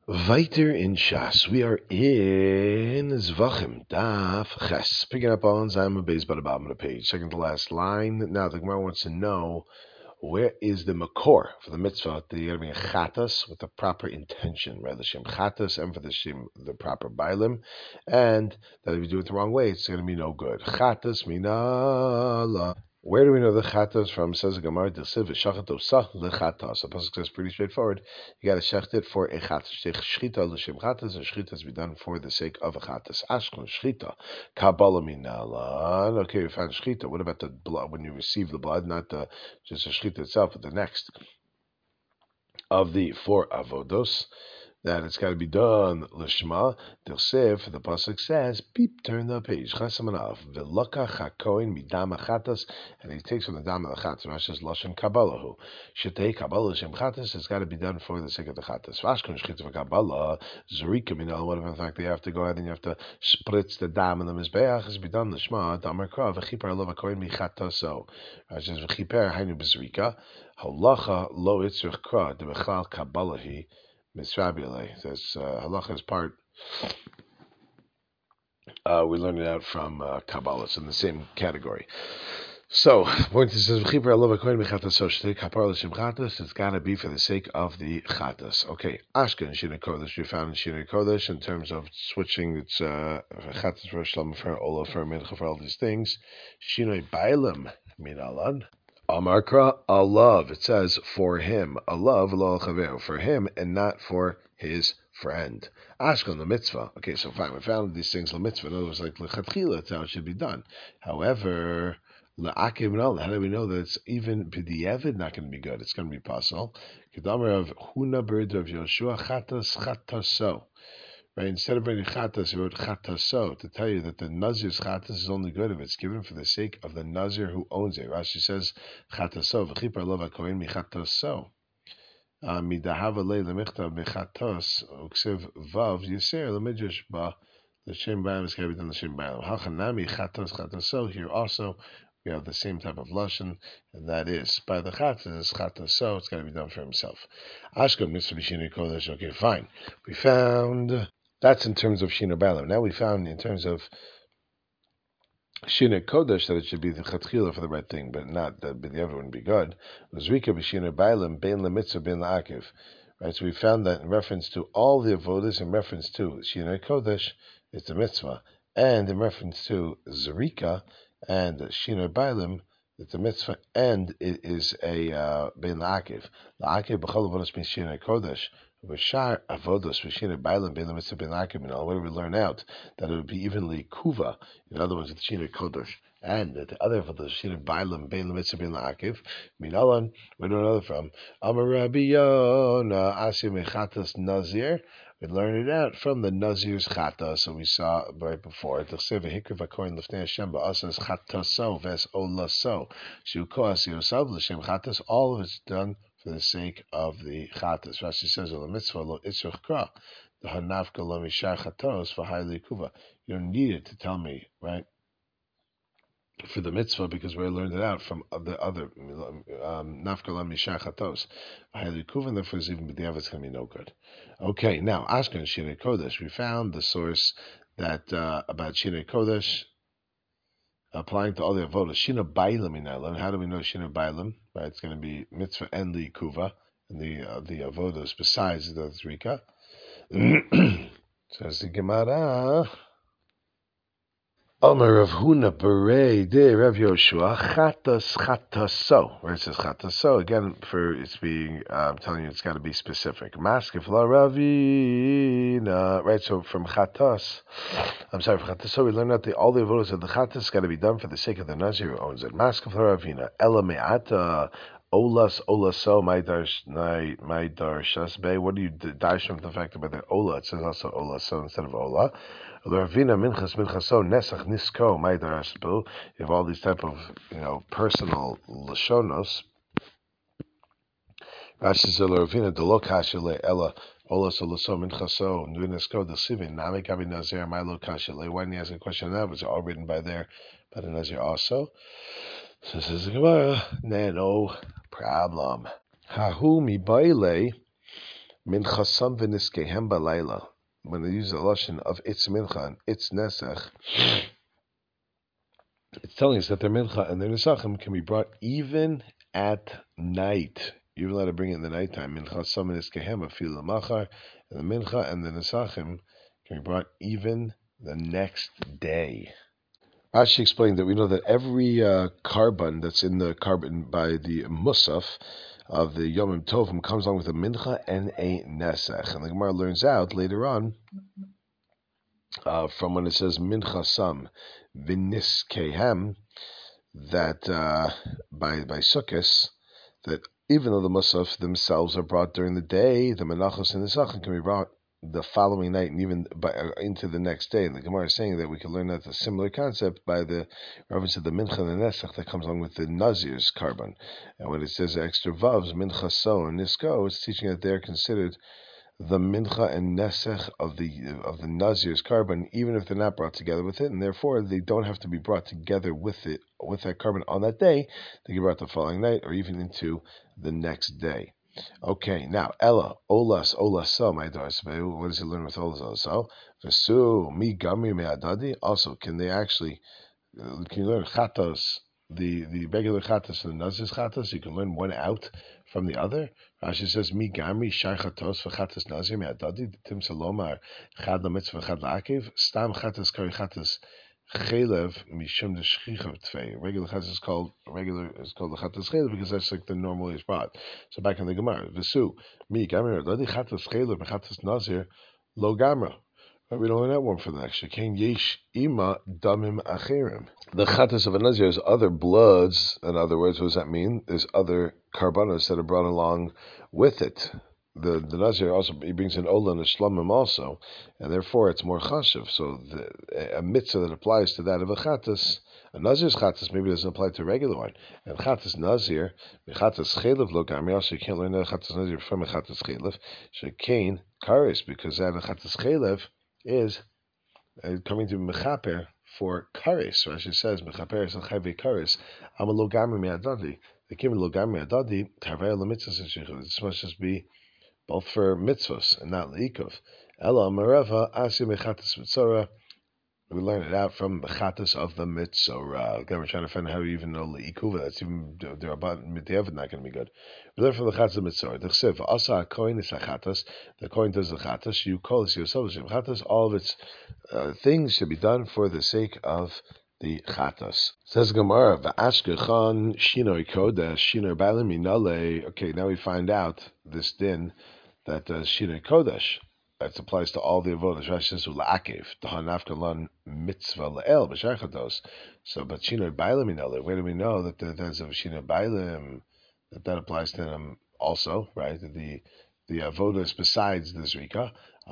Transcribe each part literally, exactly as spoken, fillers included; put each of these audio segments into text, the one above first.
Weiter in Shas, we are in Zvachim, Daf Ches, picking up on Zayim Beis by the bottom of the page, second to last line. Now the Gemara wants to know where is the makor for the mitzvah that you're going to be a chatas with the proper intention, right? The shem chatas and for the shem the proper bailim, and that if you do it the wrong way, it's going to be no good. Chatas minala. Where do we know the chatas from? Says the Gemara, "D'siv v'shachat lechatas." The pasuk says pretty straightforward. You got to shecht it for a chatas. Shchita l'shem chatas, and shchita is be done for the sake of a chatas. Ashkon shchita kabbalah minalan. Okay, we found shchita. What about the blood when you receive the blood, not the just the shchita itself, but the next of the four avodos? That it's got to be done l'shma. D'chsev, the pasuk says, beep, turn the page. Chasamanav v'laka chakoin midam achatas, and he takes from the dam of the chatas. Rasha's lashon kabbalahu. Shetei kabbalah shem chatas. It's got to be done for the sake of the chatas. Vashkon shchita v'kabbalah zrika minal. What if in fact they have to go ahead and you have to spritz the dam in the mizbeach? It's be done l'shma. Damar kra v'chiper lo v'koin michataso. Rasha's v'chiper hainu b'zrika. Halacha lo itzrich kra de b'chlal kabbalahi. Misrabile says uh, halacha is part. Uh, we learned it out from uh, Kabbalah. It's in the same category. So, point is says it's got to be for the sake of the chatas. Okay, Ashken Shina Kodesh we found in Shina Kodesh in terms of switching its uh, chatas for shlam for ola for mincha for all these things. Shinoi bailam minalan. Amarkra, a love. It says for him, a love, for him, and not for his friend. Ashkon the mitzvah. Okay, so fine. We found these things the mitzvah. In other words, like lechatchila, that's how it should be done. However, la'akim no. How do we know that it's even b'di'evid not going to be good? It's going to be possible. Kedamer of Huna bird of Yoshua chatas chataso. Right, instead of bringing chatas, he wrote chataso to tell you that the nazir's chatas is only good if it's given for the sake of the nazir who owns it. Rashi says chataso v'chipar lo v'kohen michataso midahava le lemichta michatos uksiv vav yiser lemidrash ba l'shem bayim is carried on the shem bayim hachanami chatos chataso. Here also we have the same type of lashon, and that is by the chatas chataso. It's got to be done for himself. Ashkon mitzvah b'shinei kodesh. Okay, fine. We found. That's in terms of Shina Bailam. Now we found in terms of Shina Kodesh that it should be the Chatchila for the right thing, but not that the other wouldn't be good. Zrika b'Shina Bailam bein lemitzvah bein la'akiv. Right, so we found that in reference to all the avodas, in reference to Shina Kodesh, it's a mitzvah, and in reference to Zrika and Shina Bailam, it's a mitzvah, and it is a uh, bein la'akiv. La'akiv b'chol avodas bein Shina Kodesh. V'shar avodos v'shina bailam bein lemitzvah bein la'akiv. What do we learn out? That it would be evenly kuva. In other words, the shina kodesh and the other avodos shina bailam bein lemitzvah bein la'akiv. Minalan, we don't know from Amar Rabbi Yona Asi mechatas nazir. We learn it out from the nazir's chata. So we saw right before. T'chsev v'hikriv hakohen lifnei Hashem ba'asas chataso ves olaso shukoas yosav l'shem chatas. All of it's done for the sake of the chatas. Rashi says, "Lo mitzvah lo itzrich kra, the hanafka lo mishar chatos for highly kuva." You don't need it to tell me, right? For the mitzvah, because we learned it out from the other um, nafka lo mishar chatos highly kuva, and therefore it's even b'diavad it's going to be no good. Okay, now Ashkan Shinei Kodesh. We found the source that uh, about Shinei Kodesh. Applying to all the avodas, shina bailam in Ireland. How do we know shina bailam? Right, it's going to be mitzvah and the kuva, and the uh, the avodas besides the zrika. Says the Gemara. Omer Rav Huna Berei de Rav Yoshua chatas chataso. Where it says chataso again, for it's being, uh, I'm telling you, it's got to be specific. Maskef la Ravina. Right, so from chatas, I'm sorry, for chataso we learned that the, all the avodas of the chatas got to be done for the sake of the nazir who owns it. Maskef la Ravina. Ela me'ata. Olas olaso my darsh my darshas bay. What do you dash from the fact about the ola? It says also olaso instead of ola. Ravina minchas minchaso nesach nisko my darshbu. You have all these type of you know personal lashonos. Rashi says Ravina delo kashile ella olas olaso minchaso nisko desivin nami kavi nazir my lo kashile. When he has a question that was all written by there by the nazir also. So says the Gemara, no problem. Hahu mi baile Mincha sam v'niskehem balayla. When they use the lashon of its mincha and its nesach, it's telling us that their mincha and their nesachim can be brought even at night. You're allowed to bring it in the nighttime. Mincha sam v'niskehem afil machar, and the mincha and the nesachim can be brought even the next day. Rashi explained that we know that every uh, carbon that's in the carbon by the musaf of the Yomim Tovim comes along with a mincha and a nesach. And the Gemara learns out later on uh, from when it says mincha sam v'niskehem that uh, by by Sukkos, that even though the musaf themselves are brought during the day, the menachos and the nesachim can be brought the following night and even by, uh, into the next day. And the Gemara is saying that we can learn that a similar concept by the reference to the mincha and the nesach that comes along with the nazir's carbon. And when it says extra vavs, mincha so and nisko, it's teaching that they're considered the mincha and nesach of the of the nazir's carbon, even if they're not brought together with it, and therefore they don't have to be brought together with it with that carbon on that day. They can be brought the following night or even into the next day. Okay, now Ella olas olaso my daughters. What does he learn with olas olaso? Vesu mi gami me adadi. Also, can they actually uh, can you learn chatos, the the regular chatos and the nazis chatos? You can learn one out from the other. Rashi says mi gami shai chatos v'chatos nazir me adadi. Tim salomar chad lamitzvah chad la'akev. Stam chatos kari chatos chelev mishum de shchichav tvei. Regular chatos is called regular is called the chatos chelev because that's like the normal is brought. So back in the Gemara, v'su mi gamra dadi chatos chelev v'chatos nazir lo gamra. But we don't learn that one for the next. Shekain yesh ima damim acherim. The chatos of a nazir is other bloods. In other words, what does that mean? There's other karbanos that are brought along with it. The the nazir also he brings in ola and a shlamim also, and therefore it's more chashiv. So the, a mitzvah that applies to that of a chatas, a nazir's chatas maybe doesn't apply to a regular one. And chatas nazir, chatas chelev lo gamri. Also, you can't learn that chatas nazir from a chatas chelev. Shekain karis, because that a chatas chelev is uh, coming to mechaper for karis. Rashi says mechaper is chayve karis. I'm a lo gamri me'adadi. The kim lo gamri me'adadi tarvei lo mitzvah. This must just be both for mitzvahs and not leikov. Ella mareva asi mechatas mitzora. We learn it out from mechatas of the mitzora. Again, we're trying to find out how we even know leikuva. That's even there about mitzvah not going to be good. We learn from the chatas of mitzora. The chsev asa koin is chatas. The koin does the chatas. You call it yourself chatas. All of its uh, things should be done for the sake of the chatas. Says Gemara, v'ashkechan shinoi kodesh shinoi bailim minale. Okay, now we find out this din that uh, shinoi kodesh that applies to all the avodas. Rashi says ula'akev tahanafkalan mitzvah le'el b'sharchatos. So, but shinoi bailim minale. Where do we know that the, there's a shinoi bailim that that applies to them also? Right, the the avodas besides the zrika.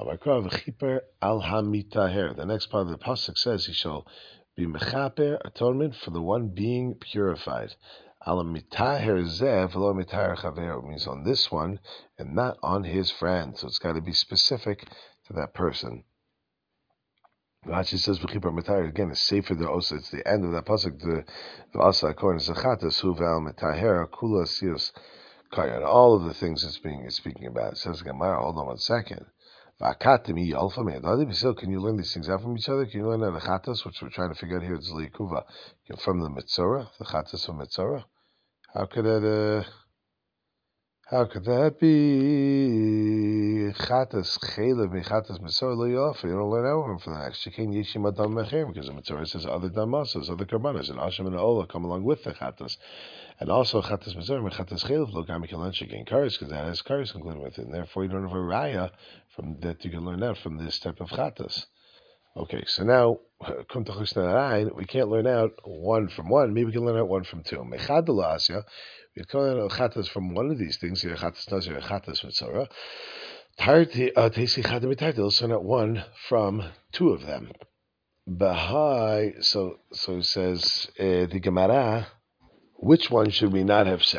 The next part of the pasuk says he shall be mechaper atonement for the one being purified. Alam mitaher zev lo mitaher chaver means on this one and not on his friend. So it's got to be specific to that person. Rashi says v'chipar mitaher again. It's safer the osa. It's the end of that pasuk. The the asa according to zachatas hu val mitaher kula sios kayan. All of the things it's being it's speaking about. It says Gemara. Hold on one second. Can you learn these things out from each other? Can you learn out the chatas, which we're trying to figure out here? It's leikuva from the mitzora, the chatas from mitzora. How could that? Uh, how could that be? Chatas chelev mechatas mitzora lo yofa. You don't learn out one from the next. You can't yishim adam mechir because the mitzora says other damasas, other karbanas, and asham and ola come along with the chatas. And also, chatas mitzvah, mechatas chelev, lo gam yikalan shekin karis, because that has karis included with it. And therefore, you don't have a raya from that you can learn out from this type of chatas. Okay, so now, we can't learn out one from one. Maybe we can learn out one from two. Mechad asya, we can learn out chatas from one of these things, either chatas nazir or chatas mitzvah. Tesi chad mitarti, let's learn out one from two of them. Bahai, so so it says uh, the Gemara. Which one should we not have said?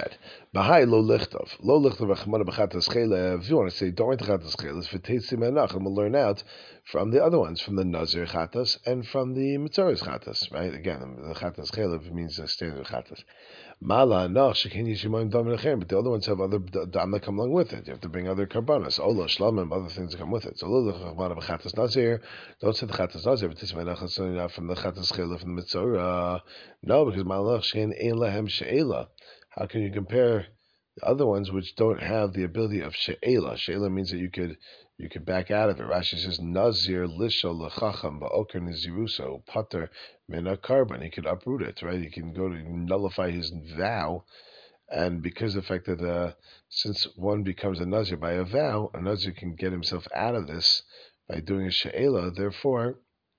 Bahai lo lichtov. Lo lichtov achmana b'chatas chela. If you want to say, don't write the chatas chelas, v'teitzi menach, and we'll learn out from the other ones, from the Nazir chatas and from the Mitzoros chatas, right? Again, the chatas chela means the standard chatas. Mala noch shekin yishimoim dam nechem, but the other ones have other dam that come along with it. You have to bring other karbanas, ola shlamim, other things that come with it. So lo lichtov b'chatas Nazir. Don't say the chatas Nazir, v'teitzi menach from the chatas chela from the Mitzorah. No, because mala noch shekin ein lahem she'ela. How can you compare the other ones which don't have the ability of she'ela? She'ela means that you could you could back out of it. Rashi says Nazir lisho lechacham ba'oker niziruso pater mina carbon. He could uproot it, right? He can go to nullify his vow, and because of the fact that uh, since one becomes a Nazir by a vow, a Nazir can get himself out of this by doing a she'ela. Therefore,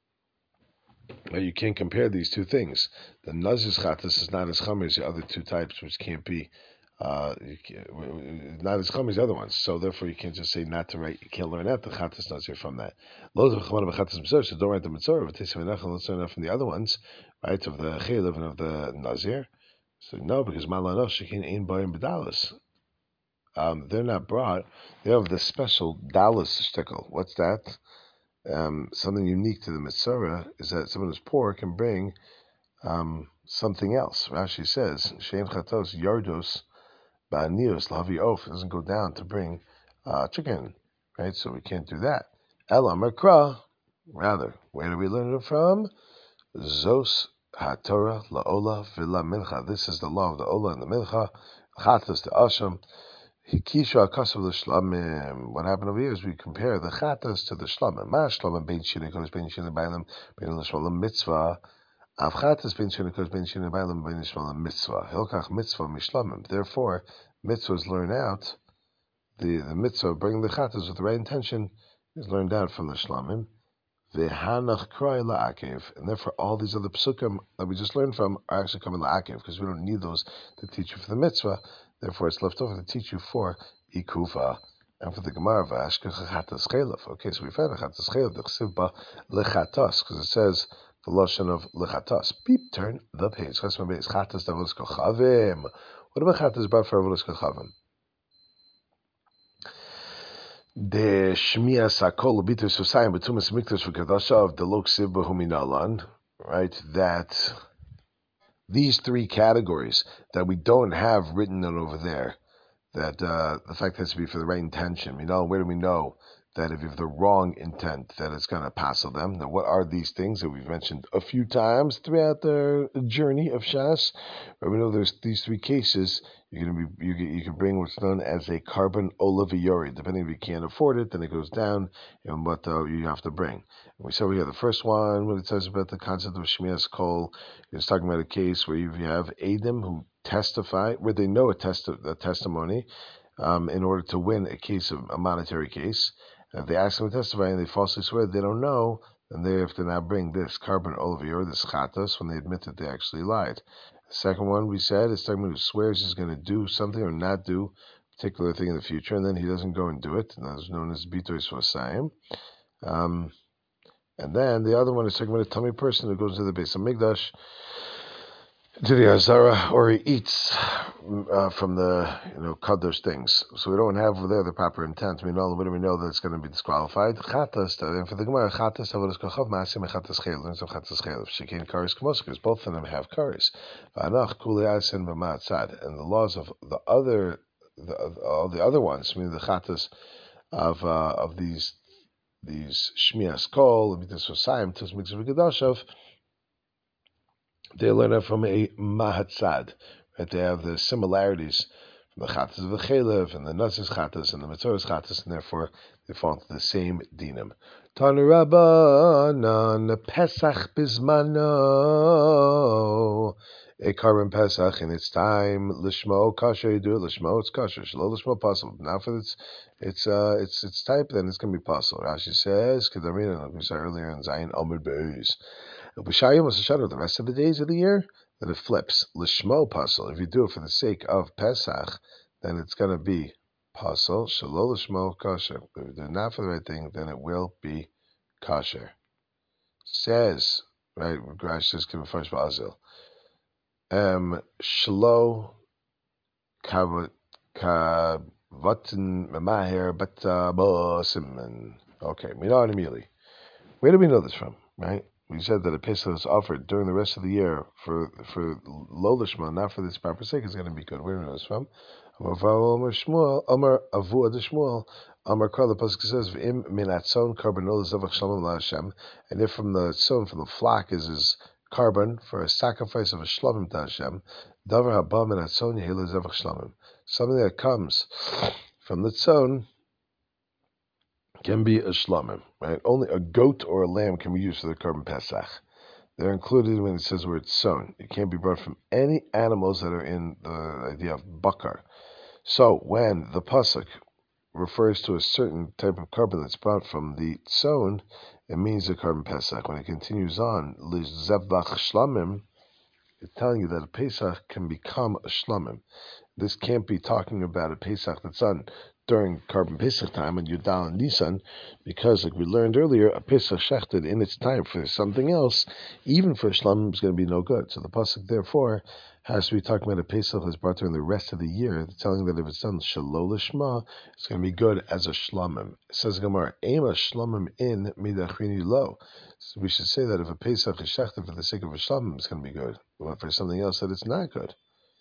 well, you can't compare these two things. The Nazir's chatas is not as chamer as the other two types, which can't be uh, not as chamer as the other ones. So therefore, you can't just say not to write. You can't learn out the chatas Nazir from that. So don't write the mitzvah. Let's learn out from the other ones, right? Of the chaylev and of the Nazir. So no, because malanosh shekin ein bayim b'dalas. Um, they're not brought. They have the special dalas shtickle. What's that? Um, something unique to the Mitzvah is that someone who's poor can bring um, something else. Rashi says, Shein chatos yardos ba'anios lavi of. It doesn't go down to bring uh, chicken, right? So we can't do that. Ela makra, rather, where do we learn it from? Zos haTorah laola v'la mincha. This is the law of the ola and the mincha. Chatos to asham. Hikisha akasav l'shlamim. What happened over here is we compare the chatas to the shlamim. Ma shlamim bein shinekos bein shinebailim bein l'shmalim mitzvah. Av chatas bein shinekos bein shinebailim bein l'shmalim mitzvah. Hilkach mitzvah mishlamim. Therefore, mitzvahs learn out the the mitzvah bringing the chatas with the right intention is learned out from the shlamim. V'hanach kroi la'akev, and therefore all these other psukim that we just learned from are actually coming la'akev because we don't need those to teach you for the mitzvah. Therefore, it's left over to teach you for ikuva and for the Gemara v'ashkech chatas chelav. Okay, so we found a chatas chelav the chesivba lechatas because it says the lashon of lechatas. Beep, turn the page. Chesma beis chatas davos kochavim. What about chatas brought for avodas kochavim? The Shmiya Sakol Bitur Susayim Betumas Mikdash V'Kadasha of the Loksiv Behuminalan, right? That these three categories that we don't have written on over there, that uh, the fact has to be for the right intention. You know, where do we know that if you have the wrong intent, that it's going to passel them? Now, what are these things that we've mentioned a few times throughout the journey of Shas? But we know there's these three cases. You're going to be you you can bring what's known as a carbon olaviori. Depending if you can't afford it, then it goes down and what uh, you have to bring. And we saw we have the first one when it says about the concept of Shmias Kol. It's talking about a case where you have Adam who testify, where they know a, test, a testimony um, in order to win a case of a monetary case. And if they ask them to testify and they falsely swear they don't know, then they have to now bring this carbon olaviori, this chatas, when they admit that they actually lied. The second one we said is someone who swears he's going to do something or not do a particular thing in the future, and then he doesn't go and do it, and that's known as bitoy swasayim. Um, and then the other one is talking about a tummy person who goes to the base of Migdash, to the Azara, or he eats uh, from the you know kadosh things. So we don't have over there the proper intent. We know when we know that it's going to be disqualified. Chatas, and for the Gemara, chatas avodas kochav maasim chatas chayil, and so chatas chayil. Shekin karis kamos, because both of them have karis. V'anach kuli asin v'maatzad, and the laws of the other, the, all the other ones, meaning the chatas of uh, of these these shmias kol, mitzvos v'sayim, tus mitzvos v'kedashav. They learn it from a mahatzad, right? They have the similarities from the chatas of the chelev and the nazis chatas and the mitzoros chatas, and therefore they fall into the same dinim. Tanu Rabbanan Pesach bismano. A carbon Pesach in its time, lishmo kasher, you do it lishmo, it's kasher. Shelo lishmo possible. Now for its its uh its its type, then it's gonna be possible. Rashi says, Kedarina, like we said earlier in Zayin Amud Beis. B'shayim was a shadow the rest of the days of the year, then it flips. Lishmo pasal. If you do it for the sake of Pesach, then it's going to be pasal. Shelo lishmo kosher. If you do it not for the right thing, then it will be kosher. Says, right, Rashi says, Kim Farsh Ba'azil. Um, Shelo Kavatin Maher Batabosim. Okay, we know it immediately. Where do we know this from? Right? We said that a pesach is offered during the rest of the year for for lo lishma, not for this proper sake, is going to be good. Where do we know this from? Amar Shmuel, Amar Avu Ad Shmuel, Amar Kar. The pasuk says, "V'im min atzon karbonol zevach shalom laHashem," and if from the tzon, from the flock, is his carbon for a sacrifice of a shlomim to Hashem, davar haba min atzon yehilu zevach shlomim. Something that comes from the tzon can be a shlamim, right? Only a goat or a lamb can be used for the Korban Pesach. They're included when it says where it's sown. It can't be brought from any animals that are in the idea of bakar. So when the pasuk refers to a certain type of carbon that's brought from the sown, it means the Korban Pesach. When it continues on, lizevach shlamim, it's telling you that a Pesach can become a shlamim. This can't be talking about a Pesach that's done during Korban Pesach time and Yudal and Nisan, because, like we learned earlier, a Pesach shechted in its time for something else, even for Shlamim, is going to be no good. So the pasuk, therefore, has to be talking about a Pesach that's brought during the rest of the year, telling that if it's done Shalol Lishma, it's going to be good as a Shlamim. It says Gemara, Ema Shlamim in Midachrini Lo. So we should say that if a Pesach is shechted for the sake of a Shlamim, it's going to be good, but for something else, that it's not good.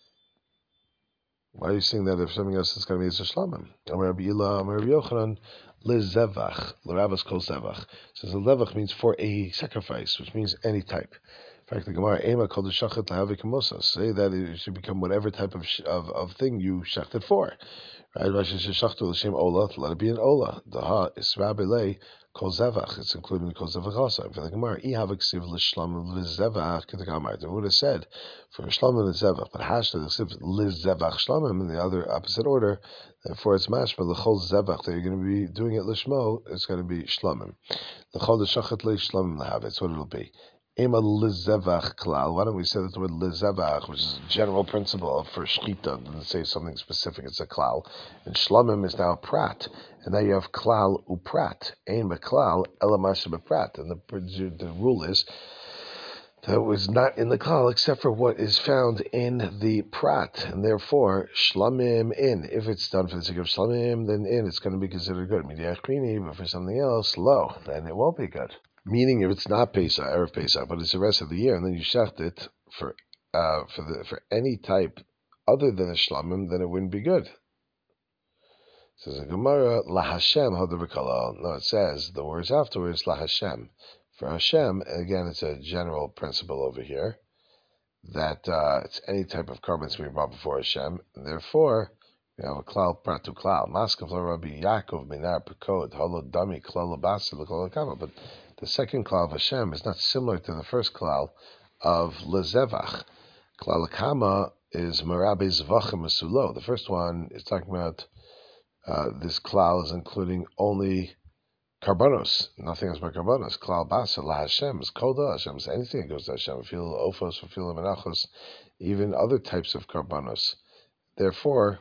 Why are you saying that if something else is going to be a shlamim? Amar Rabbi Ila, Amar Rabbi Yochanan, lezevach, l'ravas kol zevach. Says the levach means for a sacrifice, which means any type. In fact, the Gemara, Ema kol shachet lahavik kamosas. Say that it should become whatever type of of, of thing you shechted for. Right? Rashi says shachtu l'shem ola, let it be an ola. Daha isra belei kol zevach. It's including kol zevach also. For the Gemara, ihavik siv l'shlamim l'zevach k'tekamar. They would have said for shlamim l'zevach, but hashta l'siv l'zevach shlamim in the other opposite order. Therefore, it's mashma l'chol zevach that you're going to be doing it l'shmo. It's going to be shlamim. L'chol l'shachet l'shlamim l'hav. That's what it'll be. Ema lizevach klal. Why don't we say that the word lizevach, which is a general principle for shchita, doesn't say something specific, it's a klal. And shlamim is now a prat. And now you have klal uprat. Ein beklal, elamasha beprat. And the, the rule is that it was not in the klal except for what is found in the prat. And therefore, shlamim in. If it's done for the sake of shlamim, then in, it's going to be considered good. Midiach krini, but for something else, low, then it won't be good. Meaning, if it's not Pesach, Erev Pesach, but it's the rest of the year, and then you shecht it for uh, for the for any type other than a shlamim, then it wouldn't be good. It says in Gemara, La Hashem Hadav. No, it says the words afterwards, La Hashem. For Hashem, and again, it's a general principle over here that uh, it's any type of carbon to be brought before Hashem. And therefore, we have a klal pratu klal. Maskav Rabbi Yaakov Minar Pekod Holo Dami Klal Abasi L'Kol Kama, but the second klal of Hashem is not similar to the first klal of lezevach. Klal kama is merabe zvachim masulo. The first one is talking about uh, this klal is including only karbanos, nothing else but karbanos. Klal basa la Hashem is koda Hashem is anything that goes to Hashem. Fil ofos, fil menachos, even other types of karbanos. Therefore,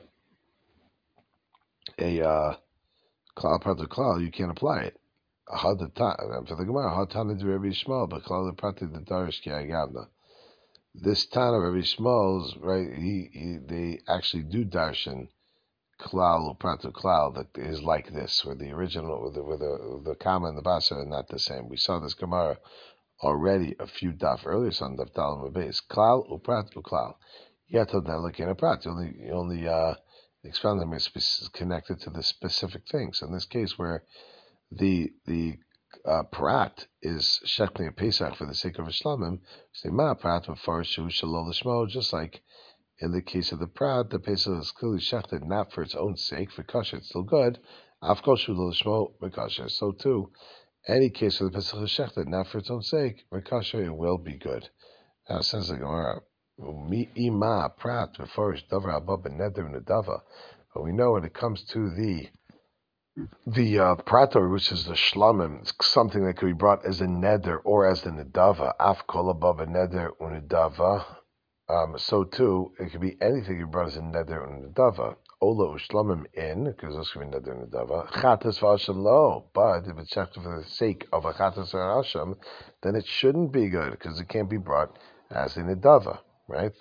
a uh, klal pratu klal you can't apply it. For the Gemara, Hatana de Rabbi Shmuel, but Klal Prati the Darish Ki Agadna. This Tana Rabbi Shmuel's right. He, he they actually do darshan Klal Pratu Klal that is like this, where the original, with the with the the Kama and the Basa are not the same. We saw this Gemara already a few daf earlier. So on daf Dalam Beis Klal Upratu Klal. Yato Dalakina Prat. You only you only uh, expound them is connected to the specific things. In this case, where the the uh, prat is shechting a Pesach for the sake of a shlamim, say ma prat v'farshu shalol l'shmo, just like in the case of the prat, the Pesach is clearly shechted not for its own sake, for kasher it's still good, af kol shu l'shmo v'kasher. So too, any case where the Pesach is shechted not for its own sake, v'kasher it will be good. Now since the Gemara, ima prat v'farish davar abba b'neder v'nedava, but we know when it comes to the The uh, prator, which is the shlamim, it's something that could be brought as a neder or as the nedava. Af kol above a neder unedava. Um, so too, it could be anything you brought as a neder unedava. Ola ushlamim in, because those could be neder unedava. Chatas v'asham lo. But if it's checked for the sake of a chatas v'asham, then it shouldn't be good because it can't be brought as a nedava. Right? The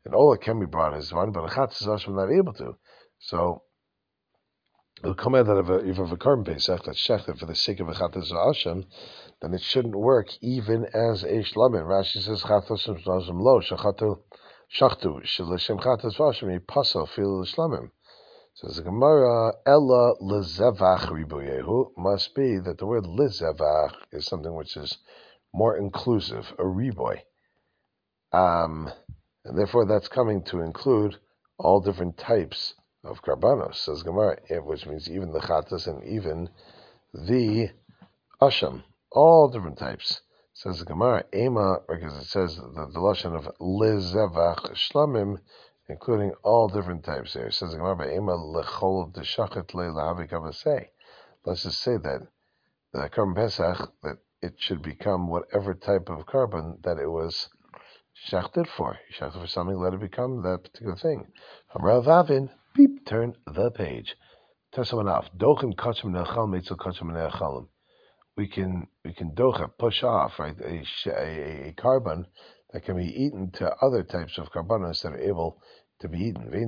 An Ola can be brought as one, but a Chatzis Hashem not able to. So it'll come out that if, a, if you have a Karban Pesach that's shechted for the sake of a Chatzis Hashem, then it shouldn't work even as a Shlamim. Rashi says Chatzis Hashem lo shachatu shachtu sh'lishem Chatzis Hashem yipasal fil Shlamim. Says the Gemara, Ella lezevach ribuyehu, must be that the word lezevach is something which is more inclusive, a riboy. Um, and therefore that's coming to include all different types of karbanos, says Gemara, which means even the chatas and even the asham, all different types. Says the Gemara, Ema, because it says the, the lashon of lezevach shlamim, including all different types here. It says let's just say that the Karban Pesach, that it should become whatever type of carbon that it was shachted for. You shachted for something, let it become that particular thing. Hamra Vavin, beep, turn the page. Turn someone off. Dochen kachim ne'achal meitzel kachim ne'achalim. We can we can docha, push off, right, a, a, a carbon that can be eaten to other types of carbonos that are able to be eaten. But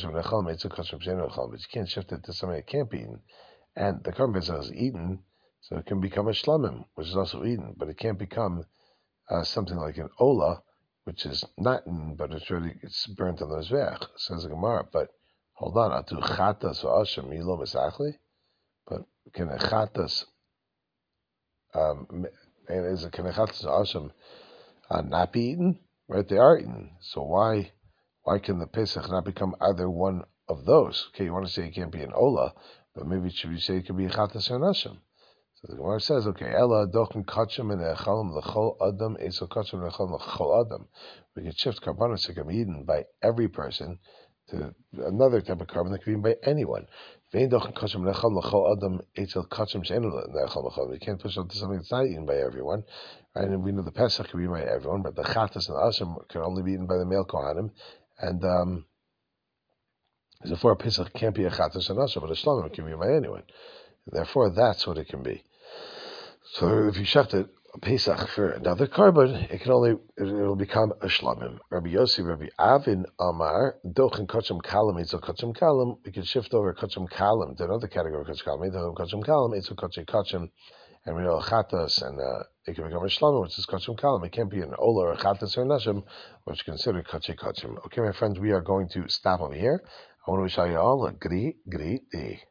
you can't shift it to something that can't be eaten. And the carbon is eaten, so it can become a shlamim, which is also eaten, but it can't become uh, something like an ola, which is not eaten, but it's really it's burnt on the mizbeach. Says the Gemara. But hold on, atu chatas v'ashem milo misachli. But can a chatas um, is a can a chatas v'ashem uh, not be eaten? Right, they are eaten. So why? Why can the Pesach not become either one of those? Okay, you want to say it can't be an Ola, but maybe should we say it could be a Chatas or Nashim? So the Gemara says, okay, Ella dochen kachem and echalim l'chol adam esel kachem and echalim l'chol adam. We can shift carbonates that can be eaten by every person to another type of carbon that can be eaten by anyone. Vein dochen kachem and echalim l'chol adam esel kachem she'enu l'chol l'chol. We can't push it to something that's not eaten by everyone. Right? And we know the Pesach can be eaten by everyone, but the Chatas and Ashim can only be eaten by the male Kohanim. And um, therefore, a Pesach can't be a Chatas and Asher, but a Shlamim can be by anyone. And therefore, that's what it can be. So if you shaft it, a Pesach for another carbon, it can only, it will become a Shlamim. Rabbi Yossi, Rabbi Avin Amar, Dochen Kacham Kalam, Eitzel Kacham Kalam, we can shift over Kacham Kalam to another category of Kacham Kalam, Eitzel Kacham Kalam, Eitzel Kacham Kacham, and we know Chatas, and uh, it can become a Shlamim, which is Kachim Kalam. It can't be an Ola or a Chatas or a Nashim, which is considered Kachim Kachim. Okay, my friends, we are going to stop over here. I want to wish you all a great, great day.